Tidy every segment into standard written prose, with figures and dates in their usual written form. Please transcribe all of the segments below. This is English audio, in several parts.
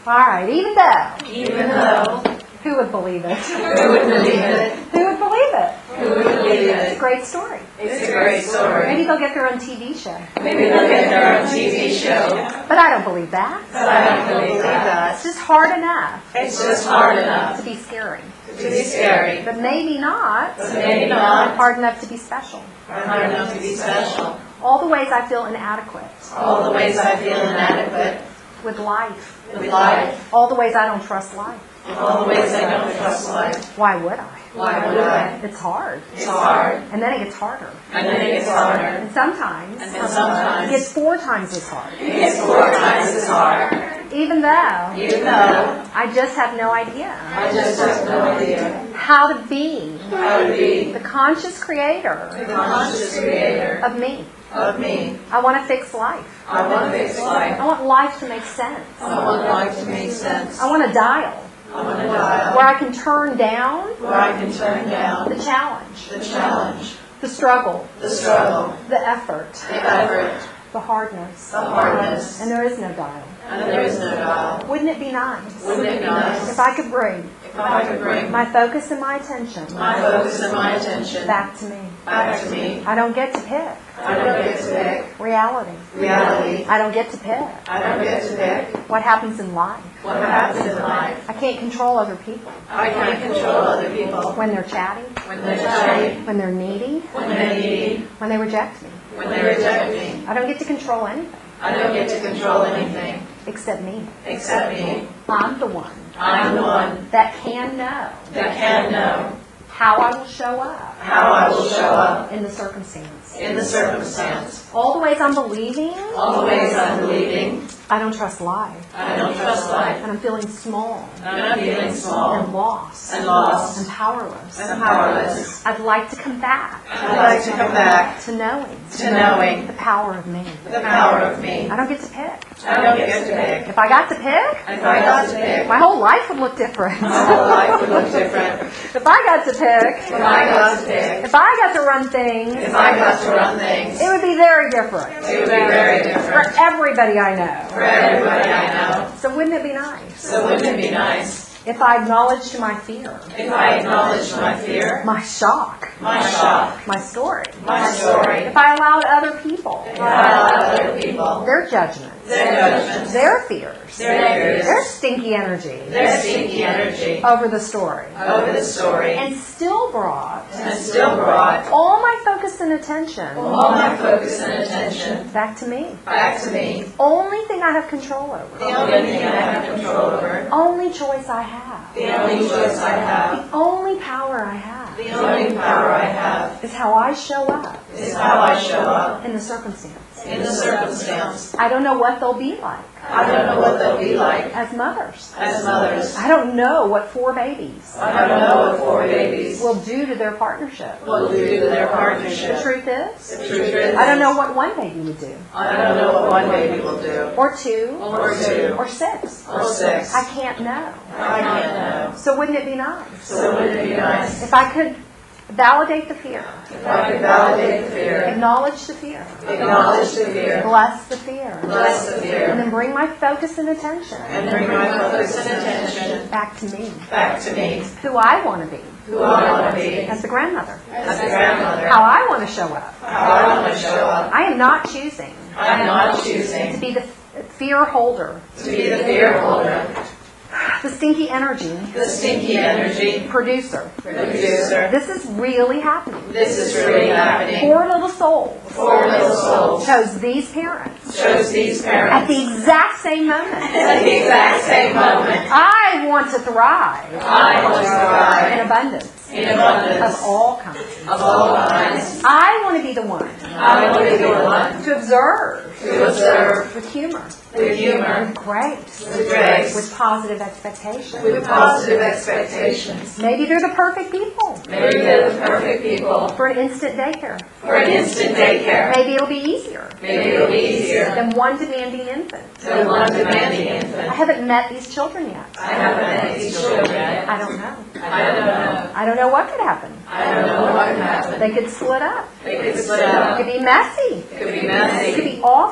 All right, even though. Even though. Who would believe it? Who would believe it? Who would believe it? Who would believe It's a it? great story. It's a great story. Maybe they'll get their own TV show. Maybe they'll get their own TV show. But I don't believe that. But I don't believe that. It's just hard enough It's just hard enough to be scary. to be scary. But maybe not But maybe not hard enough to be special. hard enough to be special. All the ways I feel inadequate All the ways I feel inadequate with life. with life. All the ways I don't trust life. All the ways I don't trust life. Why would I? Why would I? It's hard. It's hard. And then it gets harder. And then it gets harder. And sometimes And it sometimes gets 4 times as hard. it gets 4 times as hard. Even though Even though I just have no idea I just have no idea how to be how to be the conscious creator the conscious creator of me. of me. I want to fix life. I want to fix life. I want life to make sense. I want life to make sense. I want a dial I want a dial where I can turn down where I can turn down the challenge, the challenge, the struggle, the struggle, the effort, the effort, the hardness. the hardness, And there is no dial. and there is no dial. Wouldn't it be nice Wouldn't it be nice if I could bring if I could bring my focus and my attention my focus and my attention back to me? back to me? I don't get to pick I don't get to pick reality. reality. I don't get to pick I don't get to pick what happens in life. what happens in life. I can't control other people I can't control other people when they're chatty, when they're chatty, when they're needy, when they're needy, when they reject me. when they reject me. I don't get to control anything I don't get to control anything except me. except me. I'm the one I'm the one that can know that can know how I will show up how I will show up in the circumstance. in the circumstance. All the ways I'm believing, All the ways I'm believing, I don't trust life. I don't trust life. And I'm feeling small And I'm feeling small and lost and lost and powerless. and powerless. I'd like to come back I'd like to come back to knowing to knowing the power of me. the power of me. I don't get to pick. I don't get to pick. If I got to pick, If I got to pick, my whole life would look different. my whole life would look different. If I got to pick, If I got to pick, if I got to run things, if I got to run things, it would be very different it would be very for different everybody I know. for everybody I know. So wouldn't it be nice So wouldn't it be nice if I acknowledged my fear, if I acknowledged my fear, my shock, my shock, my story? my story, If I allowed other people, if I allowed other people, their judgments, their judgments, their fears, their their fears, stinky energy their stinky energy over the story, over the story, and still brought and still brought all my focus and attention all my focus and attention back to me. back to me. Only thing I have control The over. only thing I have control over, Only choice I have. the only choice I have, The only power I have the only power I have is how I show up is how I show up in the circumstance. in the circumstance. I don't know what they'll be like I don't know what they'll be like as mothers. as mothers. I don't know what 4 babies I don't know what 4 babies will do to their partnership. will do to their The partnership. truth is, The truth is, I don't know what 1 baby would do, I don't know what 1 baby will do, or 2, or 2, or 6. or 6. I can't know. I can't know. So wouldn't it be nice So wouldn't it be nice if I could validate the fear, if I could validate the fear, acknowledge the fear, acknowledge the fear, bless the fear, bless the and fear, then bring my focus and attention and bring my focus and attention back to me, back to me, who I want to be who I want to be, as the grandmother, as a grandmother, how I want to show up. how I want to show up. I am not choosing I am not to choosing be the fear holder, to be the fear holder, the stinky energy the stinky energy producer. producer. This is really happening. This is really happening. 4 little souls 4 little souls chose these parents chose these at parents the exact same moment. at the exact same moment. I want to thrive I want to in thrive abundance in abundance of all kinds. of all kinds. I want to be the one I want to be the one to observe to observe with humor, with humor, with grace, with grace, with positive expectation. with positive expectations. Maybe they're the perfect people Maybe they're the perfect people for an instant daycare. for an instant daycare. Maybe it'll be easier Maybe it'll be easier than one demanding infant. than one demanding I infant. haven't met these children yet. I haven't met these children yet. I don't know. I don't know. I don't know what could happen. I don't know what can happen. They could split up. They could split It up. could be messy. It could be It could messy. be awful. It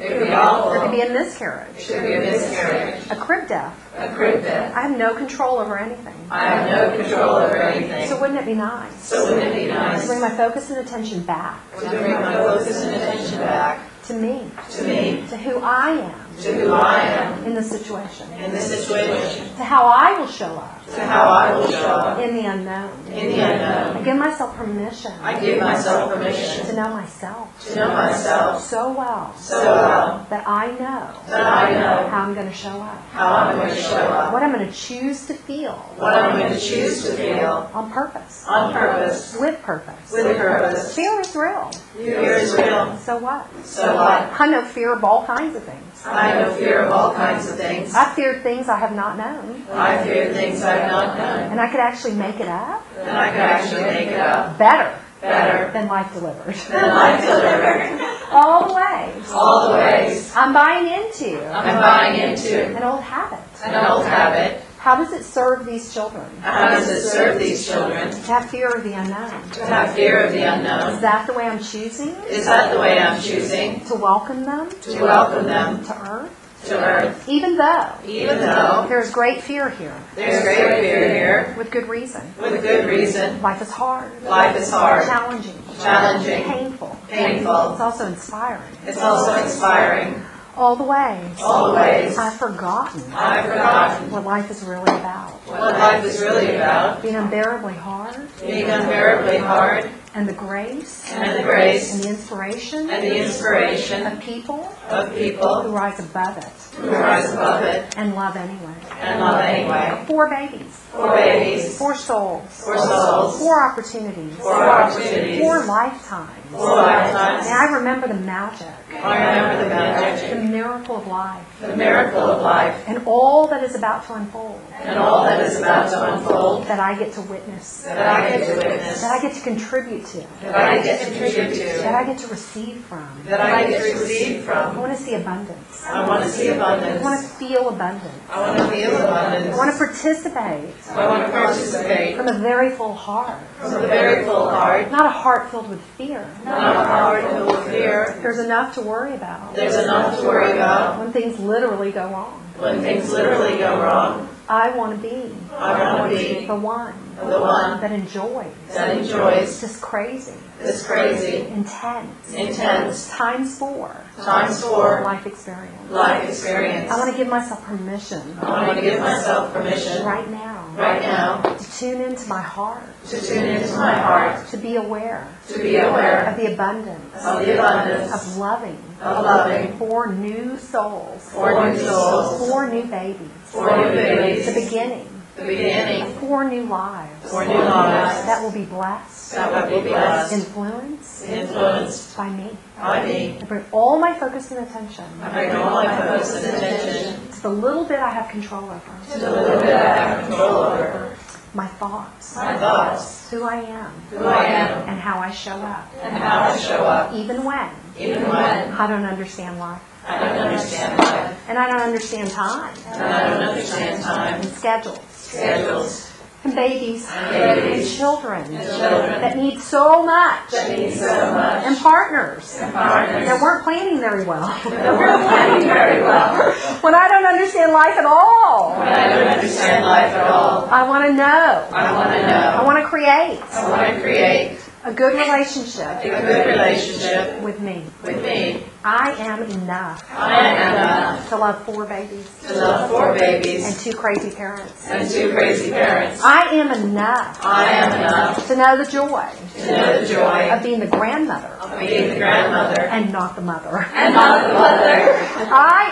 It could be There awful. could be a miscarriage, It could be a miscarriage. a crib death. A crib death. I have no control over anything. I have no control over anything. So wouldn't it be nice So wouldn't it be to nice bring my focus and attention back to bring my focus and attention back to me, to me, to who I am to who I am in the situation, in this situation, to how I will show up to how I will show up in the unknown. in the unknown. I give myself permission I give myself permission to know myself to know myself so well so well that I know that I know how I'm going to show up, how I'm going to show up, what I'm going to choose to feel what I'm going to choose to feel on purpose, on purpose, with purpose. with purpose. Fear is real. Fear is real. So what? So what? I know fear of all kinds of things. I know fear of all kinds of things. I feared things I have not known. I fear things I've not done. And I could actually make it up And I could actually make it up better better than life delivered. than life delivered. All the ways. All the ways I'm buying into I'm buying into an old habit. an old habit. How does it serve these children How does it serve these children to have fear of the unknown? to have fear of the Is unknown? that the way I'm choosing Is that the way I'm choosing to welcome them to welcome them to earth? to earth? Even though Even though there's great fear here, there's great fear here, with good reason. with good reason, Life is hard, life is hard, challenging, challenging, painful. painful. It's also inspiring. It's also inspiring. All the ways All the ways I've forgotten I've forgotten what life is really about. what life is really about, Being unbearably hard, being unbearably hard, and the grace and the grace and the inspiration and the inspiration of people of who people rise above it who rise above it and love anyway. and love anyway. 4 babies, For babies, 4 souls, for souls, 4 opportunities, 4 opportunities, 4 lifetimes. 4 lifetimes. And I remember the magic, I remember the the magic, miracle of life, the miracle of life, and all that is about to unfold, and all that is about to unfold that I get to witness, that I get to witness, that I get to contribute to, that I get to contribute that to, I get to receive from. that I get to receive I from. want to see abundance. I want to see I want to abundance. feel abundance. I want to feel I abundance. want to participate I want to participate from a very full heart, from the very full heart, not a heart filled with fear. not a heart filled with fear. There's enough to worry about There's enough to worry about when things literally go wrong. when things literally go wrong. I want to be I want to be the one the one that enjoys that enjoys this crazy, this crazy, intense, intense, times 4 times 4 life experience. life experience. I want to give myself permission I want to give myself permission right now right now to tune into my heart, to tune into my heart, to be aware to be aware of the abundance of the abundance of loving of loving 4 new souls, 4 new souls, 4 new babies, 4 new babies, the beginning the beginning, of 4 new lives 4 new lives that will be blessed, that will be blessed, influenced influenced by me. by me. I bring all my focus and attention I bring all my focus and attention to the little bit I have control over, to the little bit I have control over, my thoughts, my thoughts, who I am, who I am, and how I show up, and how I show up, even when even when I don't understand life, I don't understand life, and I don't understand time, and I don't understand time, and schedules, schedules, and babies, babies, and children children that need so much, that need so much, and partners and partners that weren't planning very well. that weren't planning very well. When I don't understand life at all, When I don't understand life at all, I want to know. I want to I know. want to create I want to create a good relationship a good relationship with me. with me. I am enough I am enough to love 4 babies to love 4 and babies 2 crazy parents. and 2 crazy parents. I am enough I am enough to know the joy to know the joy of being the grandmother of being the grandmother and not the mother. and not the mother. I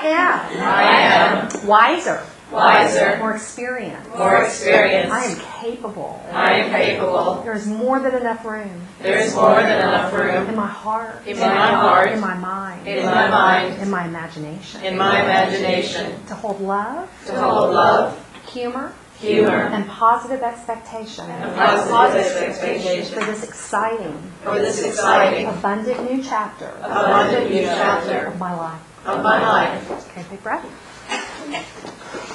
I am am wiser, wiser, more experienced. more I am experienced. capable. I am capable. There is more than enough room There is more than enough room in my heart, in my heart, in my mind, in my mind, in my imagination in my imagination, to hold love, to hold love, humor, humor, and positive expectation and positive expectation for this exciting, for this exciting, abundant new chapter abundant new chapter of my life. of my life. Okay, big breath.